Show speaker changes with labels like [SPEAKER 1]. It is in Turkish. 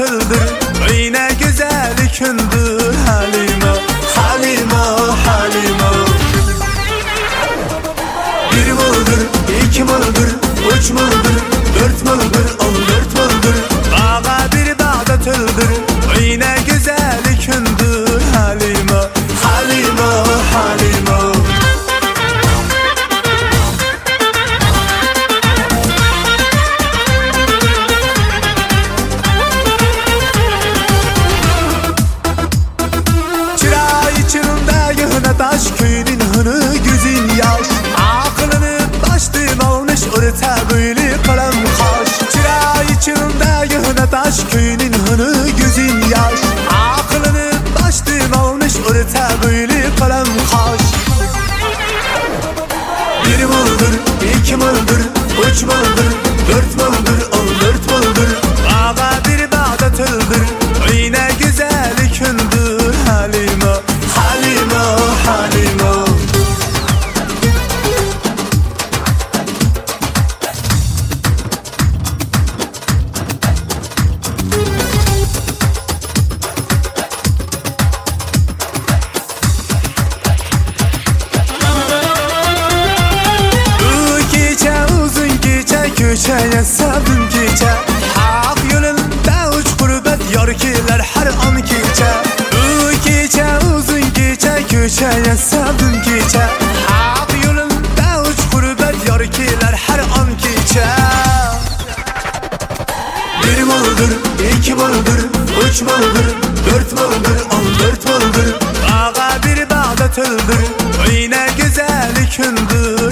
[SPEAKER 1] tıldır, yine güzel kündür Halima, Halima, Halima. Bir mıldır, iki mıldır, üç mıldır, dört mıldır, 14 mıldır. Ağa bir bağda tıldır, yine güzel kündür Halima, Halima, Halima. Taş köyünün hını gözün yaş, aklını baştın olmuş orta böyle kalem kaş. Çıra içinde yığına taş köyünün hını gözün yaş, aklını baştın olmuş orta böyle kalem kaş. Bir mıldır, iki mıldır, üç mıldır, dört mıldır, 14 mıldır. Ağa bir bağda tıldır, yine güzel kündür Halima, Halima, Halima. Bu gece uzun gece, köşeye sardım gece. Hak yolunda uç gurbet yarkiler her an gece. Bu gece uzun gece, köşeye sardım gece. Hak yolunda uç gurbet yarkiler her an gece. Bir mıldır, iki mıldır, üç mıldır, dört mıldır, 14 mıldır. Ağa bir bağda tıldır, yine güzel kündür